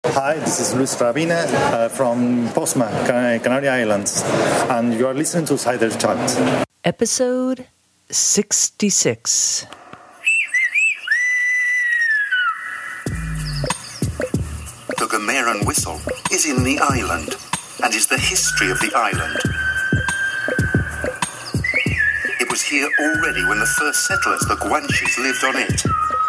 Hi, this is Luis Ravina from Posma, Canary Islands, and you are listening to Cider Chat. Episode 66. The Gomeran whistle is in the island and is the history of the island. It was here already when the first settlers, the Guanches, lived on it.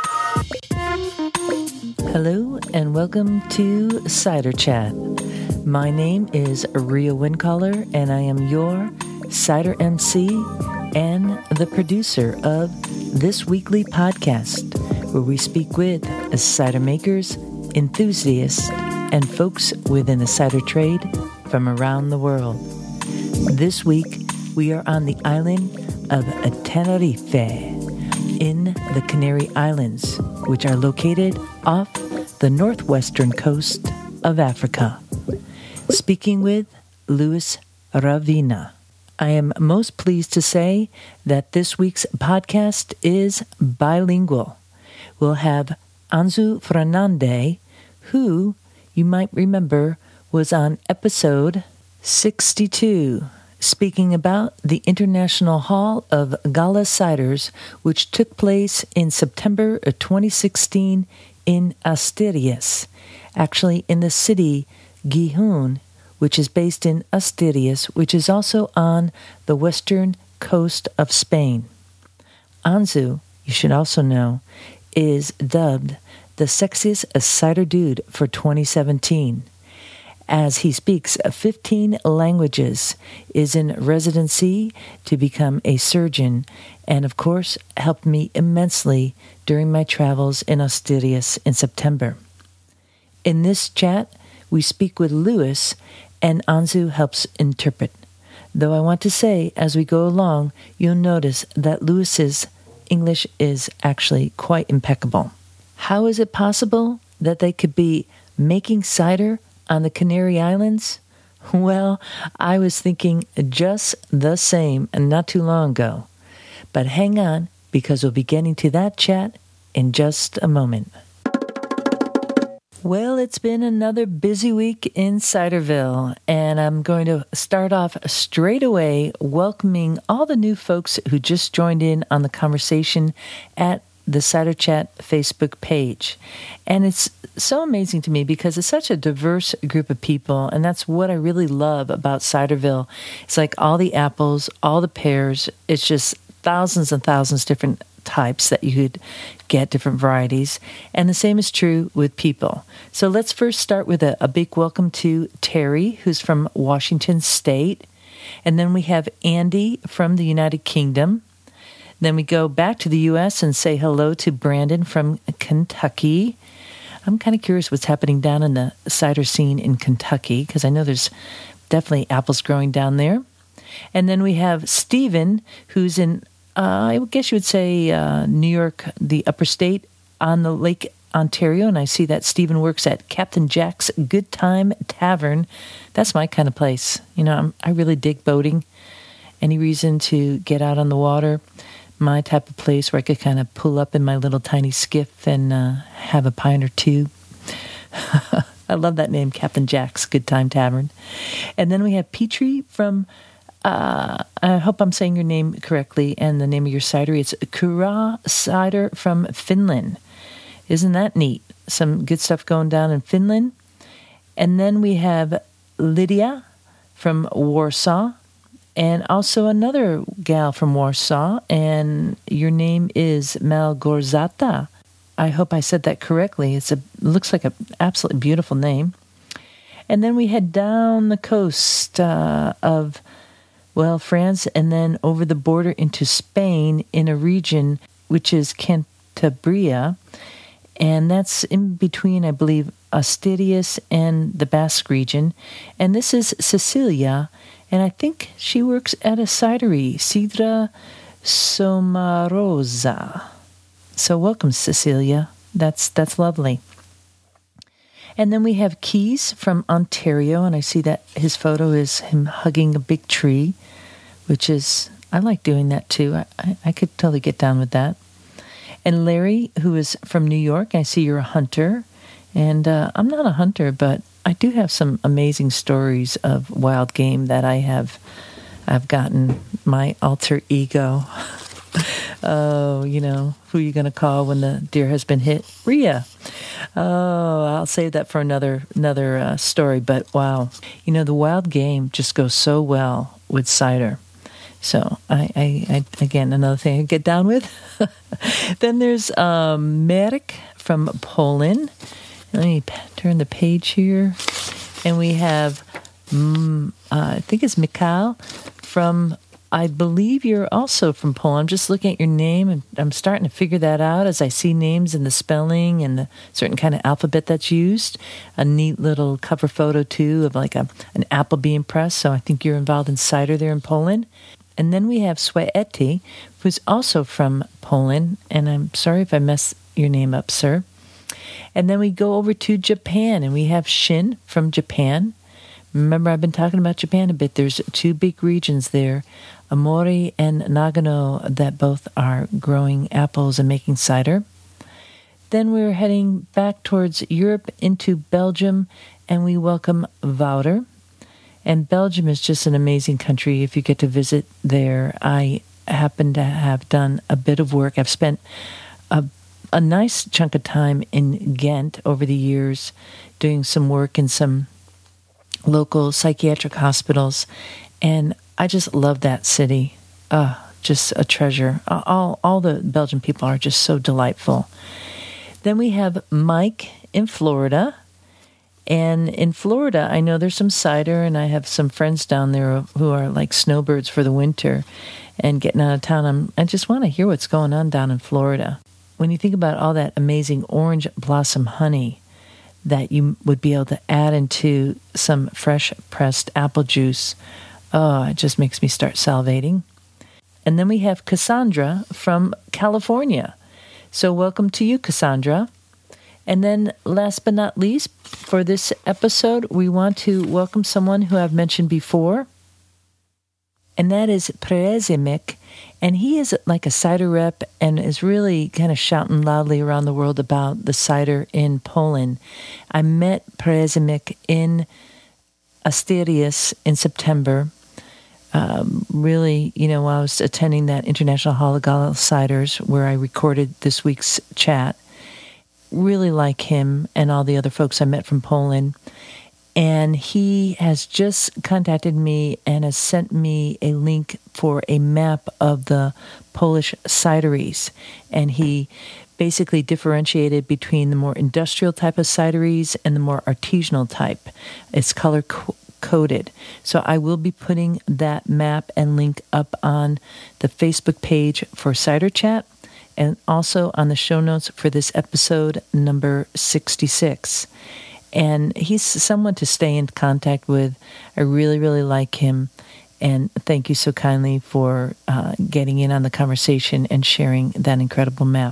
Hello and welcome to Cider Chat. My name is Ria Windcaller and I am your Cider MC and the producer of this weekly podcast where we speak with cider makers, enthusiasts, and folks within the cider trade from around the world. This week we are on the island of Tenerife in the Canary Islands, which are located off the northwestern coast of Africa. Speaking with Luis Ravina. I am most pleased to say that this week's podcast is bilingual. We'll have Anzu Fernande, who you might remember was on episode 62, speaking about the International Hall of Gala Ciders, which took place in September of 2016 in Asturias, actually in the city Gijón, which is based in Asturias, which is also on the western coast of Spain. Anzu, you should also know, is dubbed the sexiest cider dude for 2017, as he speaks 15 languages, is in residency to become a surgeon, and of course helped me immensely during my travels in Asturias in September. In this chat, we speak with Luis, and Anzu helps interpret. Though I want to say, as we go along, you'll notice that Luis's English is actually quite impeccable. How is it possible that they could be making cider on the Canary Islands? Well, I was thinking just the same not too long ago. But hang on, because we'll be getting to that chat in just a moment. Well, it's been another busy week in Ciderville, and I'm going to start off straight away welcoming all the new folks who just joined in on the conversation at the Cider Chat Facebook page. And it's so amazing to me because it's such a diverse group of people, and that's what I really love about Ciderville. It's like all the apples, all the pears, it's just thousands and thousands of different types that you could get, different varieties. And the same is true with people. So let's first start with a big welcome to Terry, who's from Washington State. And then we have Andy from the United Kingdom. Then we go back to the U.S. and say hello to Brandon from Kentucky. I'm kind of curious what's happening down in the cider scene in Kentucky, because I know there's definitely apples growing down there. And then we have Stephen, who's in, I guess you would say, New York, the upper state, on the Lake Ontario. And I see that Stephen works at Captain Jack's Good Time Tavern. That's my kind of place. You know, I really dig boating. Any reason to get out on the water. My type of place where I could kind of pull up in my little tiny skiff and have a pint or two. I love that name, Captain Jack's Good Time Tavern. And then we have Petrie from, I hope I'm saying your name correctly, and the name of your cidery. It's Kura Cider from Finland. Isn't that neat? Some good stuff going down in Finland. And then we have Lydia from Warsaw. And also another gal from Warsaw, and your name is Malgorzata. I hope I said that correctly. It looks like an absolutely beautiful name. And then we head down the coast of, France, and then over the border into Spain in a region which is Cantabria. And that's in between, I believe, Asturias and the Basque region. And this is Cecilia. And I think she works at a cidery, Sidra Somarosa. So welcome, Cecilia. That's lovely. And then we have Keys from Ontario, and I see that his photo is him hugging a big tree, which is, I like doing that too. I could totally get down with that. And Larry, who is from New York, I see you're a hunter, And I'm not a hunter, but I do have some amazing stories of wild game that I've gotten. My alter ego. Oh, who are you going to call when the deer has been hit? Rhea. Oh, I'll save that for another story. But wow, the wild game just goes so well with cider. So I again, another thing I get down with. Then there's Marek from Poland. Let me turn the page here. And we have, I think it's Mikhail from, I believe you're also from Poland. I'm just looking at your name, and I'm starting to figure that out as I see names and the spelling and the certain kind of alphabet that's used. A neat little cover photo, too, of like an apple being pressed. So I think you're involved in cider there in Poland. And then we have Sweti, who's also from Poland. And I'm sorry if I mess your name up, sir. And then we go over to Japan, and we have Shin from Japan. Remember, I've been talking about Japan a bit. There's two big regions there, Amori and Nagano, that both are growing apples and making cider. Then we're heading back towards Europe into Belgium, and we welcome Wouter. And Belgium is just an amazing country if you get to visit there. I happen to have done a bit of work. I've spent a nice chunk of time in Ghent over the years doing some work in some local psychiatric hospitals, and I just love that city. Just a treasure. All the Belgian people are just so delightful. Then we have Mike in Florida, and in Florida I know there's some cider, and I have some friends down there who are like snowbirds for the winter and getting out of town. I just want to hear what's going on down in Florida. When you think about all that amazing orange blossom honey that you would be able to add into some fresh pressed apple juice, it just makes me start salivating. And then we have Cassandra from California. So welcome to you, Cassandra. And then last but not least, for this episode, we want to welcome someone who I've mentioned before, and that is Przemysl. And he is like a cider rep and is really kind of shouting loudly around the world about the cider in Poland. I met Przemysl in Asterius in September. Really, while I was attending that International Holigal Ciders where I recorded this week's chat. Really like him and all the other folks I met from Poland. And he has just contacted me and has sent me a link for a map of the Polish cideries. And he basically differentiated between the more industrial type of cideries and the more artisanal type. It's color-coded. So I will be putting that map and link up on the Facebook page for Cider Chat and also on the show notes for this episode number 66. And he's someone to stay in contact with. I really, really like him. And thank you so kindly for getting in on the conversation and sharing that incredible map.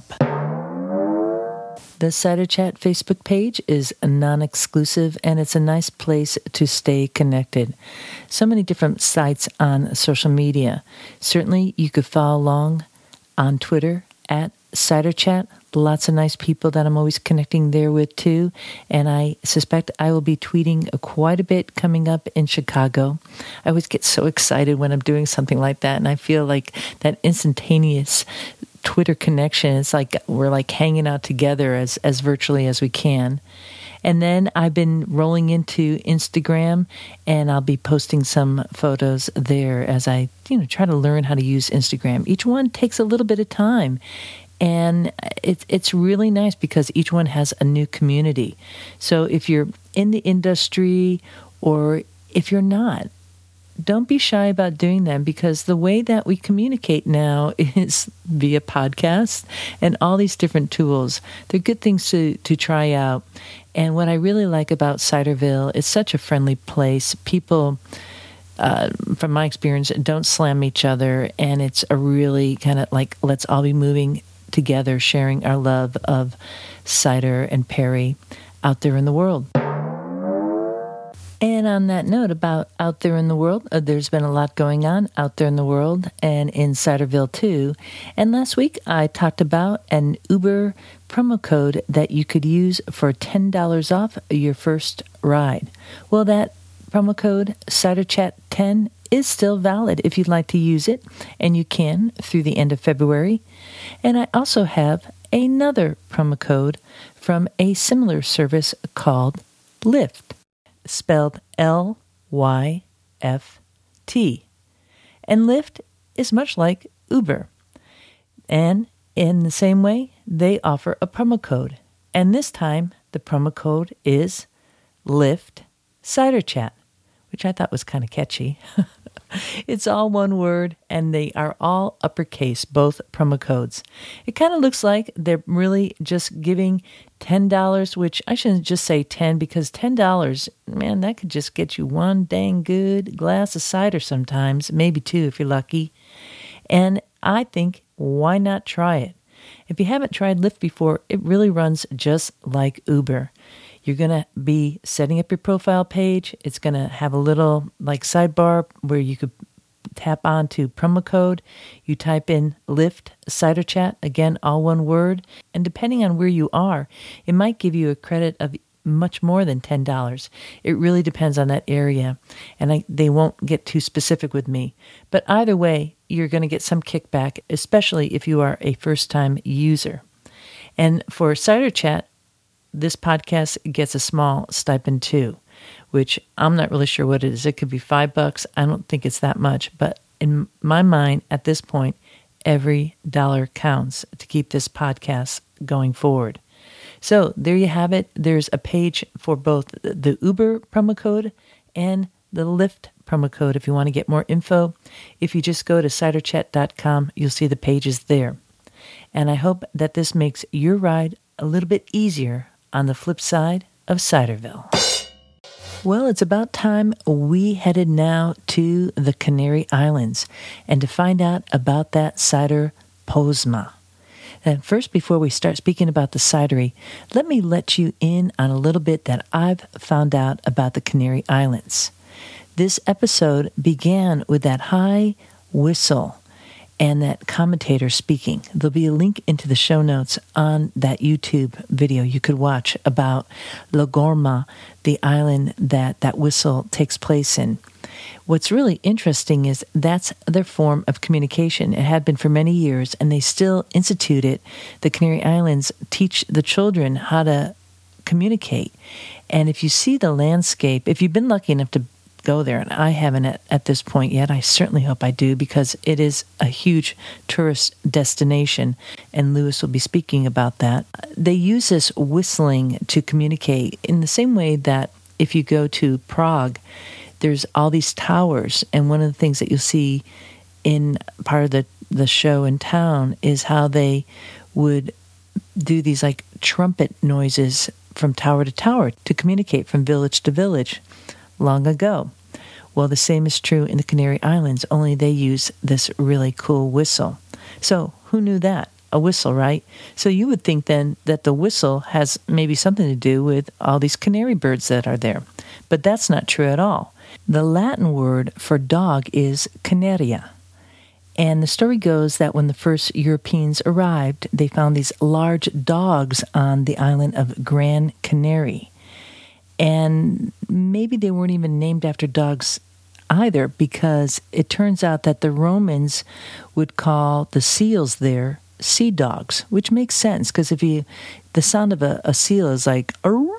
The Cider Chat Facebook page is non-exclusive, and it's a nice place to stay connected. So many different sites on social media. Certainly, you could follow along on Twitter at Cider Chat. Lots of nice people that I'm always connecting there with too. And I suspect I will be tweeting quite a bit coming up in Chicago. I always get so excited when I'm doing something like that. And I feel like that instantaneous Twitter connection, it's like we're like hanging out together as virtually as we can. And then I've been rolling into Instagram, and I'll be posting some photos there as I try to learn how to use Instagram. Each one takes a little bit of time. And it's really nice because each one has a new community. So if you're in the industry or if you're not, don't be shy about doing them, because the way that we communicate now is via podcast and all these different tools. They're good things to try out. And what I really like about Ciderville, it's such a friendly place. People, from my experience, don't slam each other. And it's a really kind of like, let's all be moving together, sharing our love of cider and perry out there in the world. And on that note about out there in the world, there's been a lot going on out there in the world and in Ciderville too. And last week I talked about an Uber promo code that you could use for $10 off your first ride. Well, that promo code CiderChat10 is still valid if you'd like to use it, and you can through the end of February. And I also have another promo code from a similar service called Lyft, spelled Lyft. And Lyft is much like Uber. And in the same way, they offer a promo code. And this time, the promo code is Lyft Cider Chat, which I thought was kind of catchy. It's all one word, and they are all uppercase, both promo codes. It kind of looks like they're really just giving $10, which I shouldn't just say 10, because $10, man, that could just get you one dang good glass of cider sometimes, maybe two if you're lucky. And I think, why not try it? If you haven't tried Lyft before, it really runs just like Uber. You're going to be setting up your profile page. It's going to have a little like sidebar where you could tap on to promo code. You type in Lyft Cider Chat, again, all one word. And depending on where you are, it might give you a credit of much more than $10. It really depends on that area. And they won't get too specific with me. But either way, you're going to get some kickback, especially if you are a first-time user. And for Cider Chat, this podcast gets a small stipend too, which I'm not really sure what it is. It could be $5. I don't think it's that much. But in my mind, at this point, every dollar counts to keep this podcast going forward. So there you have it. There's a page for both the Uber promo code and the Lyft promo code if you want to get more info. If you just go to ciderchat.com, you'll see the pages there. And I hope that this makes your ride a little bit easier on the flip side of Ciderville. Well, it's about time we headed now to the Canary Islands and to find out about that cider Posma. And first, before we start speaking about the cidery, let me let you in on a little bit that I've found out about the Canary Islands. This episode began with that high whistle and that commentator speaking. There'll be a link into the show notes on that YouTube video you could watch about La Gorma, the island that whistle takes place in. What's really interesting is that's their form of communication. It had been for many years, and they still institute it. The Canary Islands teach the children how to communicate. And if you see the landscape, if you've been lucky enough to go there, and I haven't at this point yet. I certainly hope I do, because it is a huge tourist destination, and Lewis will be speaking about that. They use this whistling to communicate in the same way that if you go to Prague, there's all these towers, and one of the things that you'll see in part of the show in town is how they would do these like trumpet noises from tower to tower to communicate from village to village long ago. Well, the same is true in the Canary Islands, only they use this really cool whistle. So who knew that? A whistle, right? So you would think then that the whistle has maybe something to do with all these canary birds that are there. But that's not true at all. The Latin word for dog is canaria. And the story goes that when the first Europeans arrived, they found these large dogs on the island of Gran Canaria. And maybe they weren't even named after dogs either, because it turns out that the Romans would call the seals there sea dogs, which makes sense, because the sound of a seal is like,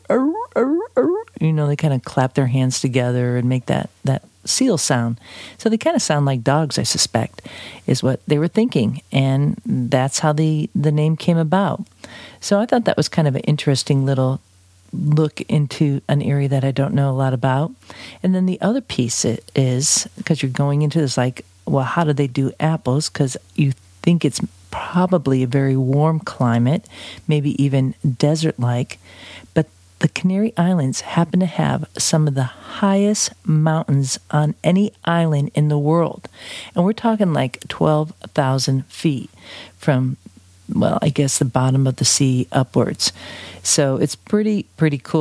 they kind of clap their hands together and make that seal sound. So they kind of sound like dogs, I suspect, is what they were thinking. And that's how the name came about. So I thought that was kind of an interesting little look into an area that I don't know a lot about. And then the other piece is, because you're going into this like, well, how do they do apples? Because you think it's probably a very warm climate, maybe even desert-like. But the Canary Islands happen to have some of the highest mountains on any island in the world. And we're talking like 12,000 feet from, well, I guess the bottom of the sea upwards. So it's pretty cool.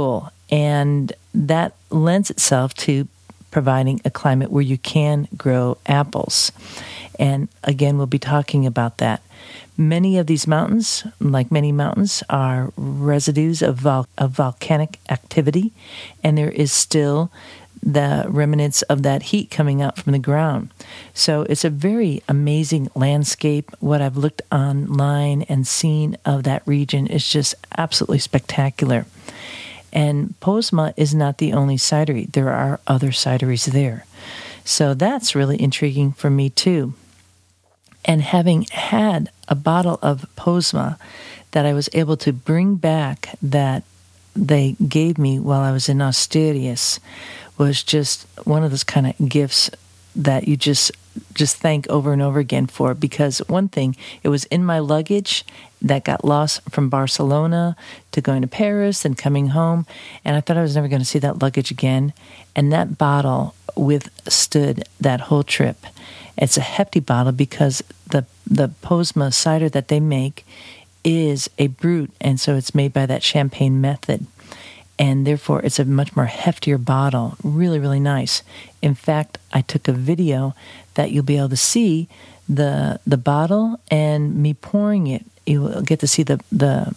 And that lends itself to providing a climate where you can grow apples. And again, we'll be talking about that. Many of these mountains, like many mountains, are residues of volcanic activity, and there is still the remnants of that heat coming out from the ground. So it's a very amazing landscape. What I've looked online and seen of that region is just absolutely spectacular. And Posma is not the only cidery. There are other cideries there. So that's really intriguing for me too. And having had a bottle of Posma that I was able to bring back that they gave me while I was in Asturias was just one of those kind of gifts that you just thank over and over again for. Because one thing, it was in my luggage that got lost from Barcelona to going to Paris and coming home, and I thought I was never going to see that luggage again. And that bottle withstood that whole trip. It's a hefty bottle because the Posma cider that they make is a brut, and so it's made by that champagne method. And therefore, it's a much more heftier bottle. Really, really nice. In fact, I took a video that you'll be able to see the bottle and me pouring it. You'll get to see the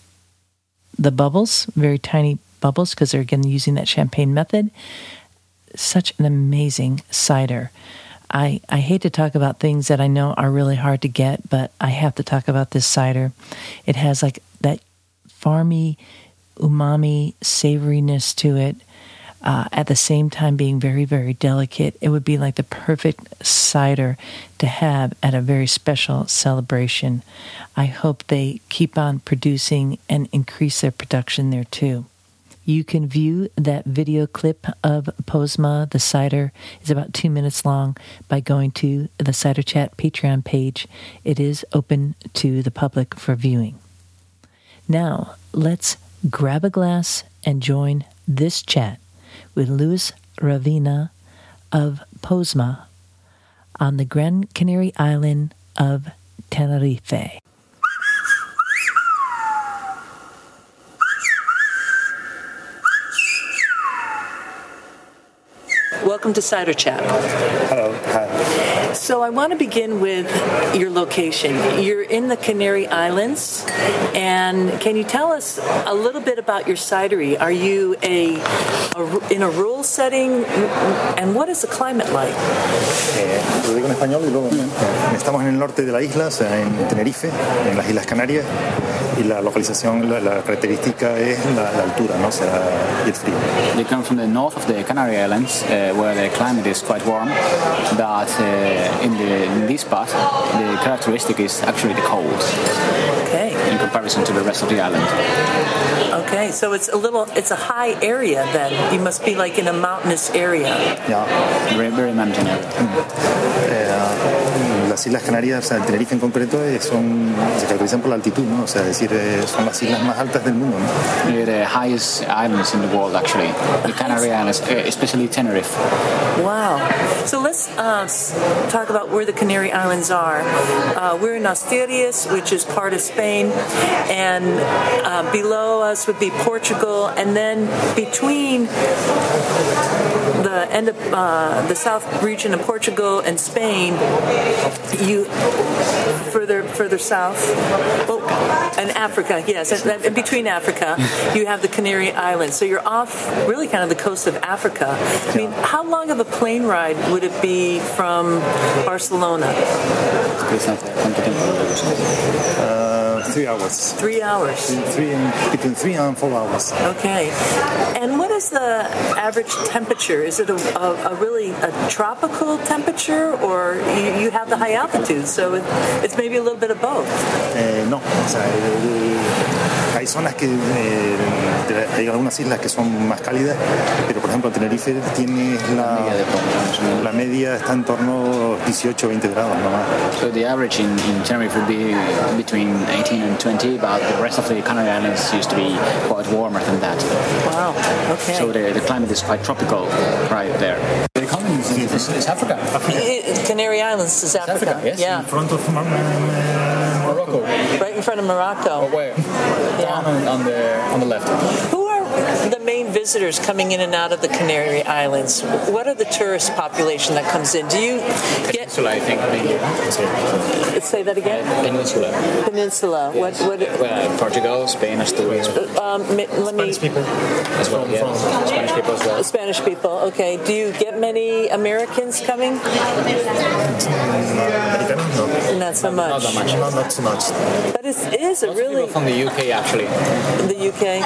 bubbles, very tiny bubbles, because they're, again, using that champagne method. Such an amazing cider. I hate to talk about things that I know are really hard to get, but I have to talk about this cider. It has like that farmy, umami savoriness to it, at the same time being very, very delicate. It would be like the perfect cider to have at a very special celebration. I hope they keep on producing and increase their production there too. You can view that video clip of Posma, the cider. It's about 2 minutes long, by going to the Cider Chat Patreon page. It is open to the public for viewing. Now, let's grab a glass and join this chat with Luis Ravina of Posma on the Gran Canary island of Tenerife. Welcome to Cider Chat. Hello. Hi. So I want to begin with your location. You're in the Canary Islands, and can you tell us a little bit about your cidery? Are you in a rural setting, and what is the climate like? Lo digo en español y luego estamos en el norte de la isla, o sea, en Tenerife, en las Islas Canarias, y la localización, la característica es la altura, ¿no? O sea, y el frío. They come from the north of the Canary Islands, where the climate is quite warm, but in this part, the characteristic is actually the cold. Okay. In comparison to the rest of the island. Okay, so it's a high area then. You must be like in a mountainous area. Yeah. Very, very mountain area. Las Islas Canarias, o sea, el Tenerife en concreto, se caracterizan por la altitud, ¿no? O sea, es decir, son las islas más altas del mundo, ¿no? They're the highest islands in the world, actually. The Canary Islands, especially Tenerife. Wow. So let's talk about where the Canary Islands are. We're in Asturias, which is part of Spain, and below us would be Portugal, and then between the end of the south region of Portugal and Spain, you further south, and Africa, yes, and between Africa, you have the Canary Islands. So you're off really kind of the coast of Africa. I mean, how long of a plane ride would it be from Barcelona? 3 hours. 3 hours. Between 3 and 4 hours. Okay. And what is the average temperature? Is it a really tropical temperature, or you have the high altitude, so it's maybe a little bit of both? No, o sea, hay zonas hay algunas islas que son más cálidas, pero por ejemplo Tenerife tiene la media está en torno a 18 o 20 grados nomás. So the average in Tenerife would be between 18 and 20, but the rest of the Canary Islands used to be quite warmer than that. Wow, okay. So the climate is quite tropical right there. The economy is Africa. Canary Islands is Africa. Yes. Yeah. In front of Right in front of Morocco. Where? Yeah. On the left. Who are the main visitors coming in and out of the Canary Islands? What are the tourist population that comes in? Do you get... Peninsula, I think, mainly. Say that again? Peninsula. Peninsula. What? Well, Portugal, Spain, Asturias. Spanish people As well, yeah. Spanish people as well. Spanish people, okay. Do you get many Americans coming? Americanos, no. Not so much. Not that much. No, not too much. But it is a really... People from the UK, actually. The UK?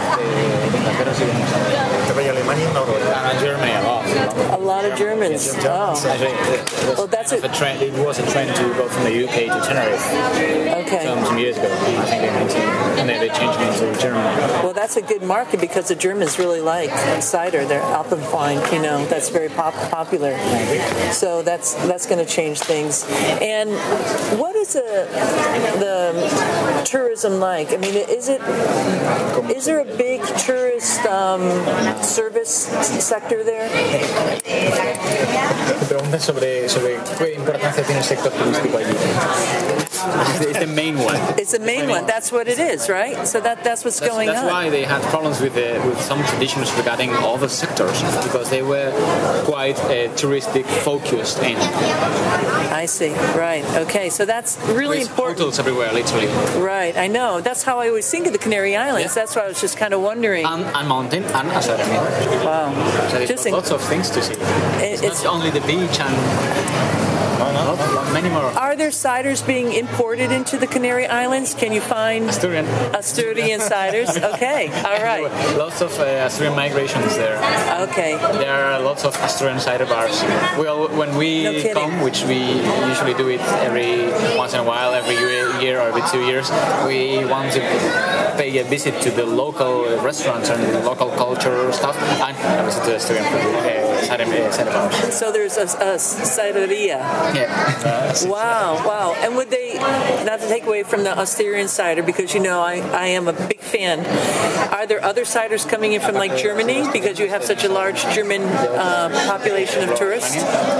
Alemania, no. Germany, a lot. A lot of Germans. Oh. Actually, Well, that's it was a trend to go from the UK to Tenerife Okay. some years ago. I think they changed it into Germany. Well, that's a good market because the Germans really like cider. They're Alpenwein, that's very popular. So that's going to change things. And what is the tourism like? I mean, is there a big tourist service sector there? Pregunta sobre qué importancia tiene el sector turístico allí. It's the main one. It's the main one. That's what it is, right? So that's what's going on. That's why they had problems with some traditions regarding other sectors, because they were quite touristic focused in. I see. Right. Okay. So that's really There's important. hotels everywhere, literally. Right. I know. That's how I always think of the Canary Islands. Yeah. That's why I was just kind of wondering. And mountain and Academy. Wow. So there's lots of things to see. It's not only the beach and many more. Are there ciders being imported into the Canary Islands? Can you find Asturian ciders? Okay, all right. Lots of Asturian migrations there. Okay. There are lots of Asturian cider bars. Well, when we come, which we usually do it every once in a while, every year or every 2 years, we want to pay a visit to the local restaurants and the local culture stuff, and visit the Asturian cider bars. So there's a cideria. Yeah. Wow. And would they, not to take away from the Asturian cider, because I am a big fan, are there other ciders coming in from like Germany because you have such a large German population of tourists?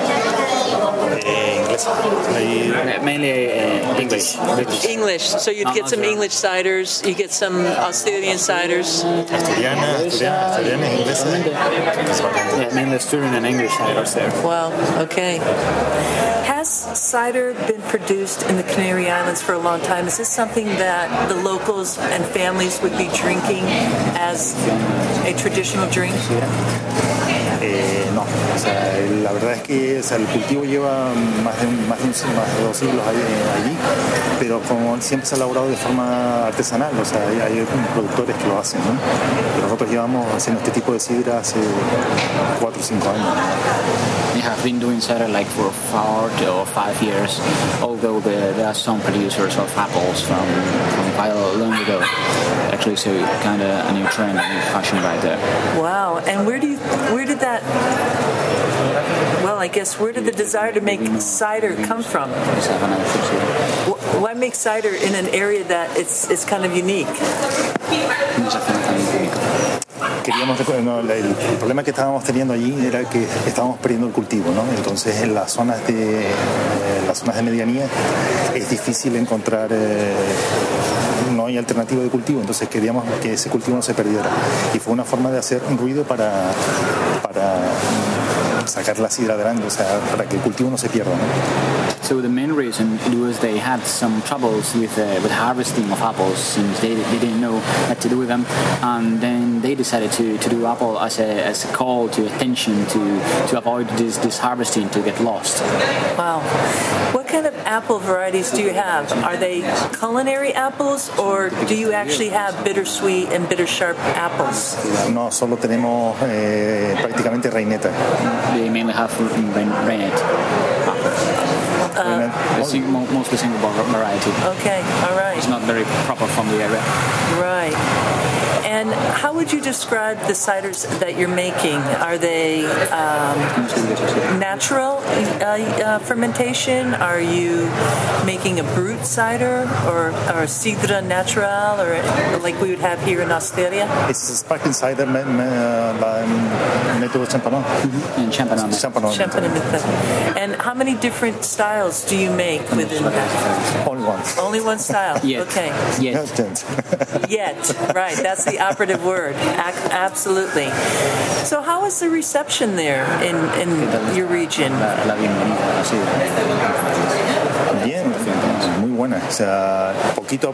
Mainly English. English. So you'd get some English ciders, you get some Asturian ciders. Asturianas, inglesas. Yeah, mainly Asturian and English ciders there. Wow, okay. Has cider been produced in the Canary Islands for a long time? Is this something that the locals and families would be drinking as a traditional drink? No, la verdad es que el cultivo lleva más de 2 siglos allí, pero como siempre se ha elaborado de forma artesanal, hay productores que lo hacen, ¿no? Pero nosotros llevamos haciendo este tipo de sidra hace 4 o 5 años. We have been doing cider like for 4 or 5 years, although there are some producers of apples from quite long ago. Actually, so kind of a new trend, a new fashion right there. Wow, and where did the desire to make cider come from? Why make cider in an area that it's kind of unique? El problema que estábamos teniendo allí era que estábamos perdiendo el cultivo, ¿no? Entonces en las zonas de medianía es difícil encontrar, no hay alternativa de cultivo, entonces queríamos que ese cultivo no se perdiera y fue una forma de hacer un ruido para sacar la sidra adelante, para que el cultivo no se pierda, ¿no? So the main reason was they had some troubles with harvesting of apples, since they didn't know what to do with them, and then they decided to do apple as a call to attention to avoid this harvesting to get lost. Wow. What kind of apple varieties do you have? Are they culinary apples, or do you actually have bittersweet and bitter sharp apples? No, solo tenemos prácticamente reineta. They mainly have reinette apples. Mostly single variety. Okay, all right. It's not very proper from the area. Right. And how would you describe the ciders that you're making? Are they natural fermentation? Are you making a brut cider or sidra natural, or like we would have here in Australia? It's sparkling cider made Método Champanon. In Champanon. Champanon. And how many different styles do you make within that? Only one. Only one style? Yet. Okay. Yet, right. That's the operative word. Absolutely. So how is the reception there in your region? La bienvenida, sí. Bien, muy buena. O sea, poquito.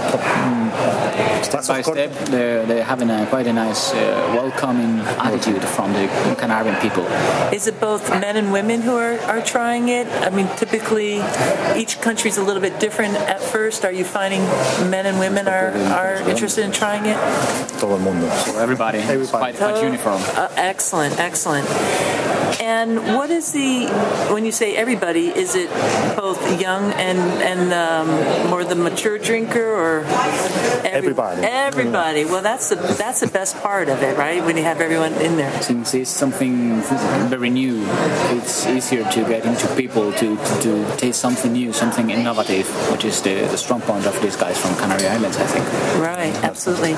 Step by step, they're having quite a nice, welcoming attitude from the Canarian people. Is it both men and women who are trying it? I mean, typically, each country's a little bit different at first. Are you finding men and women are interested in trying it? Todo el mundo. So everybody. It's quite uniform. Excellent. And what is when you say everybody, is it both young and more the mature drinker, or everybody? Everybody. Well, that's the best part of it, right? When you have everyone in there. Since it's something very new, it's easier to get into people to taste something new, something innovative, which is the strong point of these guys from Canary Islands, I think. Right. Absolutely.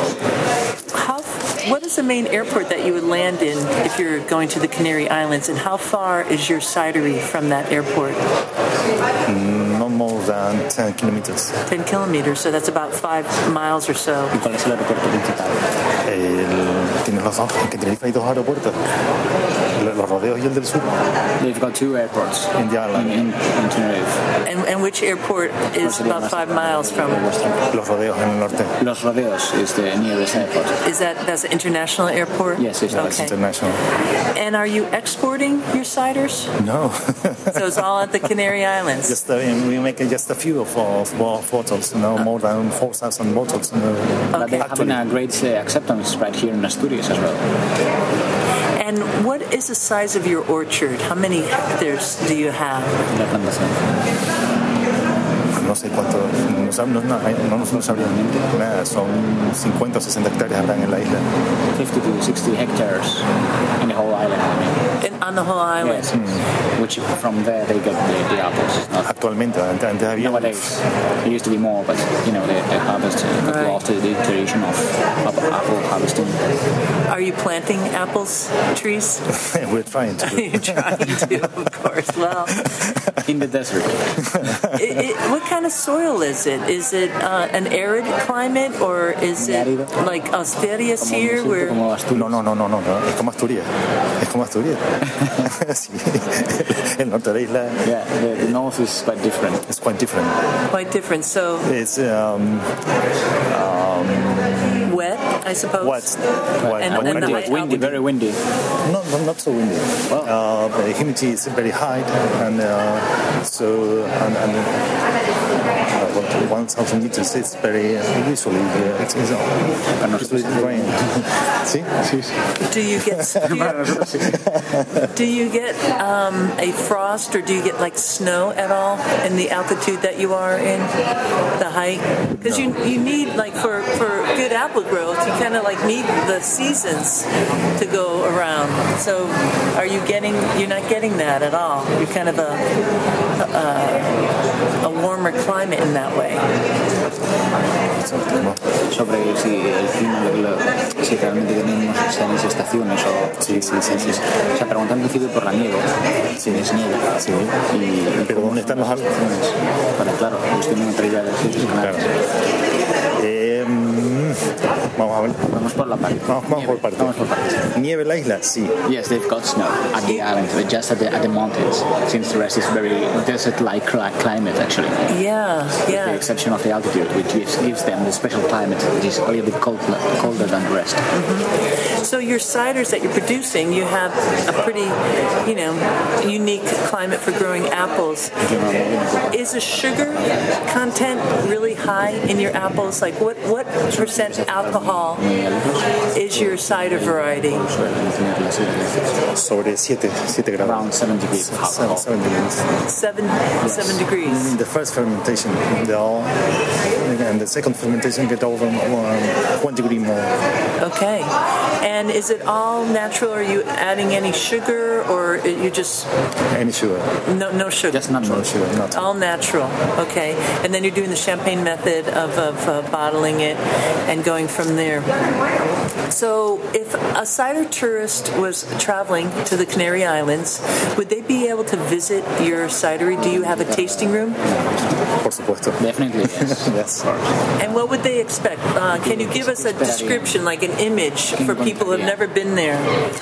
What is the main airport that you would land in if you're going to the Canary Islands, and how far is your cidery from that airport? No more than 10 kilometers. 10 kilometers, so that's about 5 miles or so. ¿Y cuál es el aeropuerto principal? Tienes los dos. En Tenerife hay dos aeropuertos. Los Rodeos y el del Sur. They've got two airports in the island. In Tenerife. And which airport is about 5 miles from? Los Rodeos en el norte. Los Rodeos is the nearest airport. That's an international airport? Yes, it's international. And are you exporting your ciders? No. So it's all at the Canary Islands? Just we make just a few of bottles, more than 4,000 bottles. But they're having a great acceptance right here in Asturias as well. And what is the size of your orchard? How many hectares do you have? No sé cuánto, no sabría. Son 50 o 60 hectáreas habrán en la isla. 50 to 60 hectares in the whole island. On the whole island? Yes. Which from there they get the apples. Actualmente, antes había. Nowadays, it used to be more, but they harvest after the tradition of apple harvesting. Are you planting apples trees? We're trying to. You're trying to, of course. Well, in the desert. What kind of soil is it? Is it an arid climate, or is it like Asturias here? Where... No. Es como Asturias. Sí. El norte de la isla. Yeah, the north is quite different. It's quite different. Quite different. So it's wet, I suppose. Wet. And windy, very windy. No, not so windy. Wow. The humidity is very high, and about 1,000 liters. It's very usually it's rain. See? Do you get a frost, or do you get like snow at all in the altitude that you are in, the height? Because you need, like, for good apple growth, you kind of like need the seasons to go around. So you're not getting that at all. You're kind of a warmer climate in that way. Sobre si el clima, si realmente tenemos seis estaciones o... Sí. O sea, preguntando en principio por la nieve. Sí, es nieve. Sí. Pero ¿dónde están los árboles? Vale, claro, los tienen entre ya los sitios canarios. Vamos a ver. Vamos por la parte. Vamos por partes. Nieve en la isla, sí. Yes, they've got snow at the island, but just at the mountains, since the rest is very desert-like climate, actually. Yeah. With the exception of the altitude, which gives them the special climate, which is a little bit colder than the rest. Mm-hmm. So your ciders that you're producing, you have a pretty, unique climate for growing apples. Is the sugar content really high in your apples? Like what percent alcohol is your cider variety? Sobre 7 grados. Around 7 degrees. 7 degrees. In the first fermentation, and the second fermentation get over 1 degree more. Okay. And is it all natural? Are you adding any sugar, or you just Any sugar? no sugar? Just natural. No sugar, not. All natural. Okay. And then you're doing the champagne method of bottling it and going from there. So if a cider tourist was traveling to the Canary Islands, would they be able to visit your cidery? Do you have a tasting room? Por supuesto. Definitely, yes. Yes. And what would they expect? Can you give us a description, like an image for people who have never been there?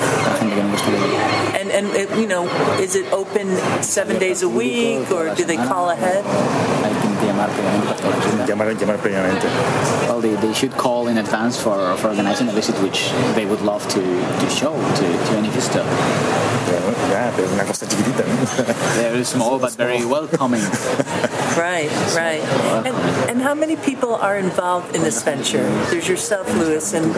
And is it open 7 days a week, or do they call ahead? Llamar previamente. Well, they should call in advance for organizing a visit, which they would love to show to any visitor. Pero una cosa chiquitita, ¿no? They're small but very welcoming. Right. And how many people are involved in this venture? There's yourself, Luis, and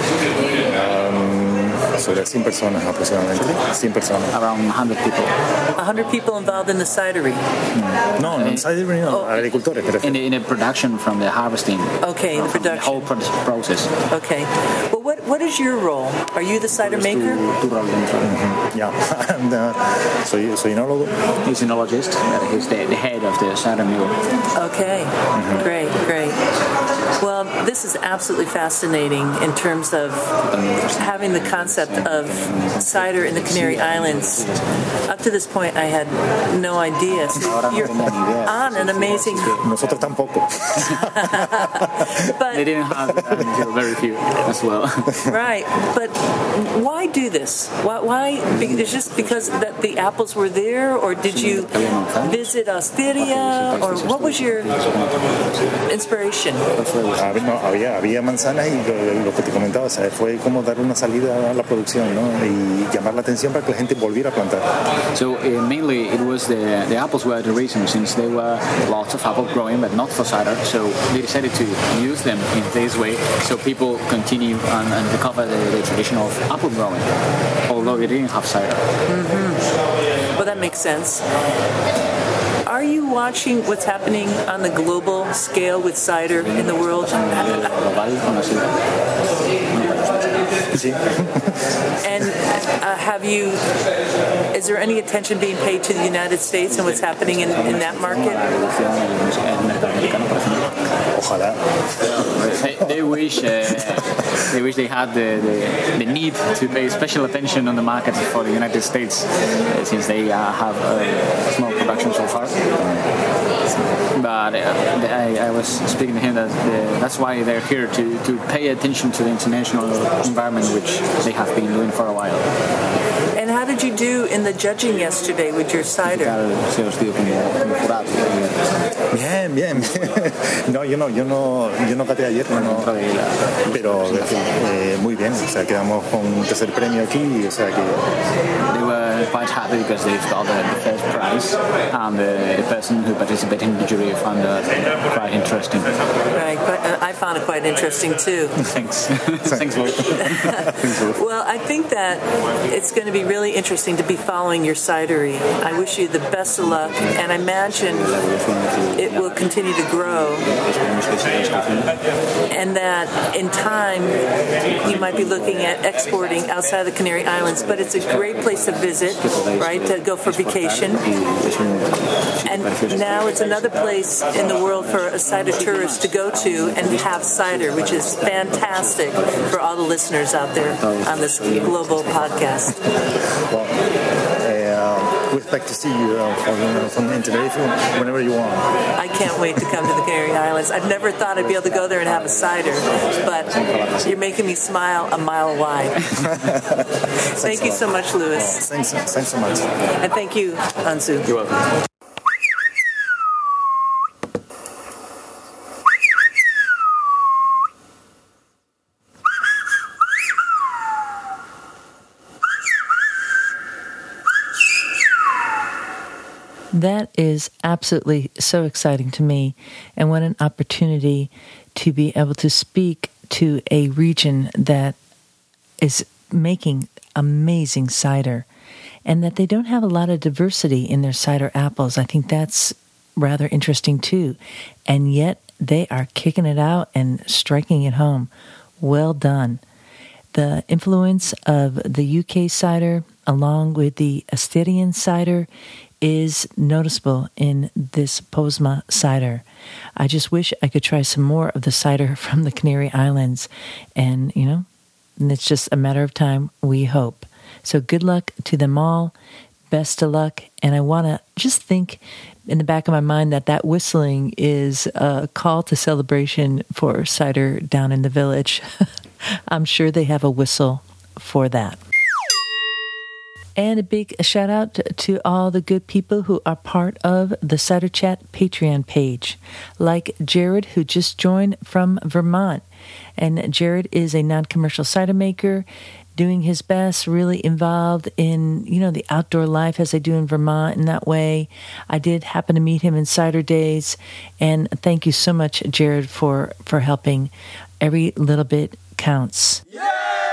Sobre 100 personas aproximadamente. 100 personas. Around 100 people. 100 people involved in the cidery. No, cidery no. Agricultores, pero In the production from the harvesting. Okay, the The production. whole process. Okay. Well, what is your role? Are you the cider maker? Yeah. And, soy enólogo. He's an enologist. He's the head of the cider mill. Okay. Great. Well, this is absolutely fascinating in terms of having the concept of cider in the Canary Islands. Up to this point, I had no idea. So you're on an amazing... Nosotros tampoco. But, They didn't have until very few as well. right. But why do this? Why? It's just because that the apples were there, or did you visit Asteria, or what was your inspiration? Había manzanas y lo que te comentaba, o sea, fue como dar una salida a la producción, ¿no? Y llamar la atención para que la gente volviera a plantar. So mainly it was the apples were the reason, since there were lots of apple growing but not for cider. So they decided to use them in this way, so people continue and recover the tradition of apple growing, although they didn't have cider. Mm-hmm. Well, that makes sense. Are you watching what's happening on the global scale with cider in the world? And is there any attention being paid to the United States and what's happening in that market? Ojalá. They wish they had the need to pay special attention on the market for the United States, since they have small production so far. But I was speaking to him that that's why they're here, to pay attention to the international environment, which they have been doing for a while. And how did you do in the judging yesterday with your cider? Bien. No, yo no caté ayer, pero muy bien. O sea, quedamos con un tercer premio aquí, o sea que... They were quite happy because they've got the first prize, and the person who participated in the jury found that quite interesting. Right, I found it quite interesting too. Thanks. Thanks, Lloyd. Well, I think that it's going to be really interesting to be following your cidery. I wish you the best of luck, and I imagine it will continue to grow, and that in time you might be looking at exporting outside the Canary Islands. But it's a great place to visit, right, to go for vacation. And now it's another place in the world for a cider tourist to go to and have cider, which is fantastic for all the listeners out there on this global podcast. Well, we expect to see you from Tenerife whenever you want. I can't wait to come to the Canary Islands. I've never thought I'd be able to go there and have a cider, but you're making me smile a mile wide. Thank you so much, Luis. Thanks so much. And thank you, Anzu. You're welcome. That is absolutely so exciting to me, and what an opportunity to be able to speak to a region that is making amazing cider, and that they don't have a lot of diversity in their cider apples. I think that's rather interesting too, and yet they are kicking it out and striking it home. Well done. The influence of the UK cider along with the Asturian cider is noticeable in this Posma cider. I just wish I could try some more of the cider from the Canary Islands. And, it's just a matter of time, we hope. So good luck to them all. Best of luck. And I want to just think in the back of my mind that whistling is a call to celebration for cider down in the village. I'm sure they have a whistle for that. And a big shout out to all the good people who are part of the Cider Chat Patreon page, like Jared, who just joined from Vermont. And Jared is a non-commercial cider maker, doing his best, really involved in, the outdoor life as I do in Vermont in that way. I did happen to meet him in Cider Days. And thank you so much, Jared, for helping. Every little bit counts. Yay!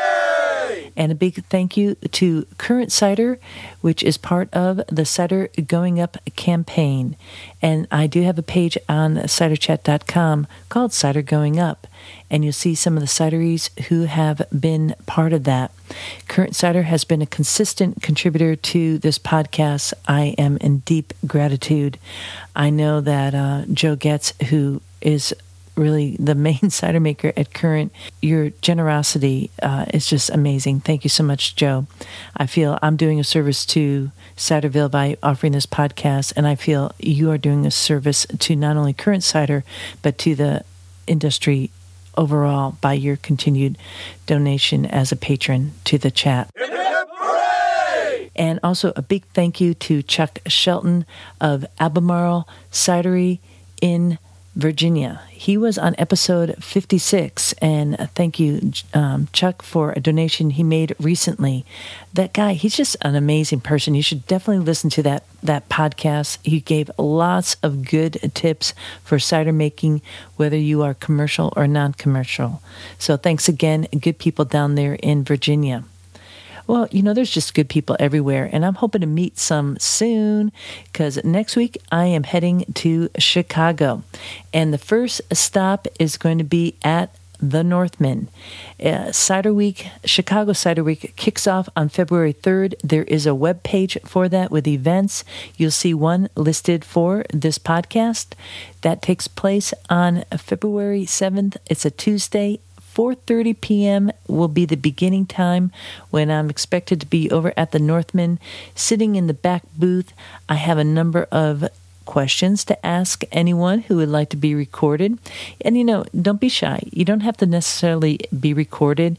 And a big thank you to Current Cider, which is part of the Cider Going Up campaign. And I do have a page on ciderchat.com called Cider Going Up. And you'll see some of the cideries who have been part of that. Current Cider has been a consistent contributor to this podcast. I am in deep gratitude. I know that Joe Getz, who is really the main cider maker at Current, your generosity is just amazing. Thank you so much, Joe. I feel I'm doing a service to Ciderville by offering this podcast, and I feel you are doing a service to not only Current Cider, but to the industry overall by your continued donation as a patron to the chat. Hip, hip, hooray! And also a big thank you to Chuck Shelton of Albemarle Cidery in Virginia. He was on episode 56, and thank you, Chuck, for a donation he made recently. That guy, he's just an amazing person. You should definitely listen to that podcast. He gave lots of good tips for cider making, whether you are commercial or non-commercial. So thanks again, good people down there in Virginia. Well, there's just good people everywhere, and I'm hoping to meet some soon because next week I am heading to Chicago, and the first stop is going to be at the Northman. Cider Week, Chicago Cider Week kicks off on February 3rd. There is a web page for that with events. You'll see one listed for this podcast. That takes place on February 7th. It's a Tuesday. 4:30 p.m. will be the beginning time when I'm expected to be over at the Northman, sitting in the back booth. I have a number of questions to ask anyone who would like to be recorded. And, don't be shy. You don't have to necessarily be recorded.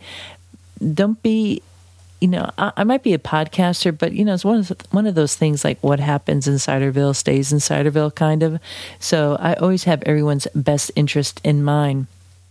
Don't be, I might be a podcaster, but, it's one of those things like what happens in Ciderville stays in Ciderville, kind of. So I always have everyone's best interest in mind.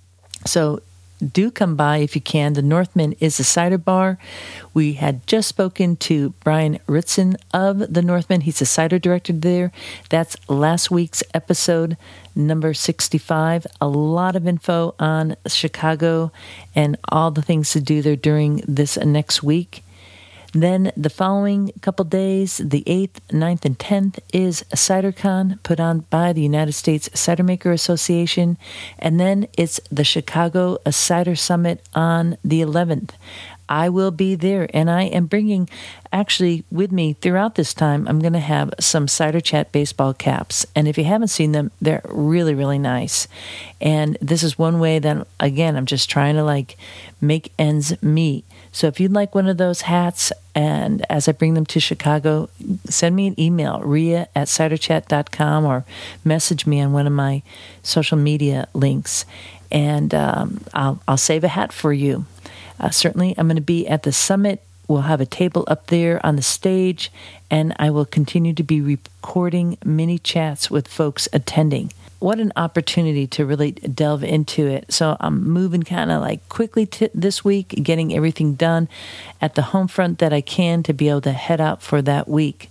So do come by if you can. The Northman is a cider bar. We had just spoken to Brian Ritson of the Northman. He's a cider director there. That's last week's episode, number 65. A lot of info on Chicago and all the things to do there during this next week. Then the following couple days, the 8th, 9th, and 10th, is CiderCon put on by the United States Cider Maker Association. And then it's the Chicago Cider Summit on the 11th. I will be there, and I am bringing, actually, with me throughout this time, I'm going to have some Cider Chat baseball caps. And if you haven't seen them, they're really, really nice. And this is one way that, again, I'm just trying to, make ends meet. So if you'd like one of those hats, and as I bring them to Chicago, send me an email, ria@ciderchat.com, or message me on one of my social media links, and I'll save a hat for you. Certainly, I'm going to be at the summit. We'll have a table up there on the stage, and I will continue to be recording mini chats with folks attending. What an opportunity to really delve into it. So I'm moving kind of quickly this week, getting everything done at the home front that I can to be able to head out for that week.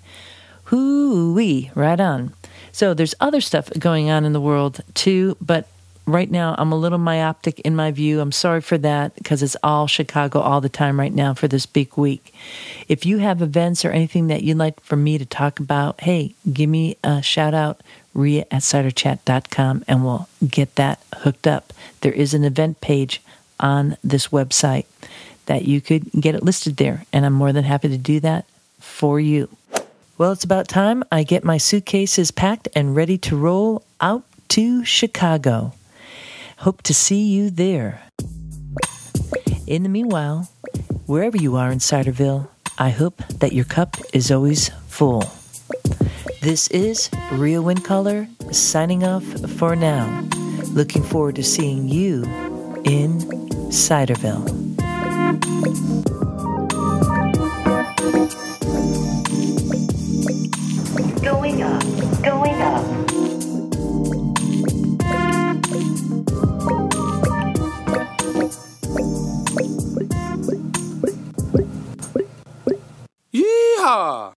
Hoo-wee, right on. So there's other stuff going on in the world too, but right now I'm a little myopic in my view. I'm sorry for that because it's all Chicago all the time right now for this big week. If you have events or anything that you'd like for me to talk about, hey, give me a shout out, ria@ciderchat.com, and we'll get that hooked up. There is an event page on this website that you could get it listed there, and I'm more than happy to do that for you. Well, it's about time I get my suitcases packed and ready to roll out to Chicago. Hope to see you there. In the meanwhile, wherever you are in Ciderville, I hope that your cup is always full. This is Ria Windcaller signing off for now. Looking forward to seeing you in Ciderville. Going up, going up. Yeehaw!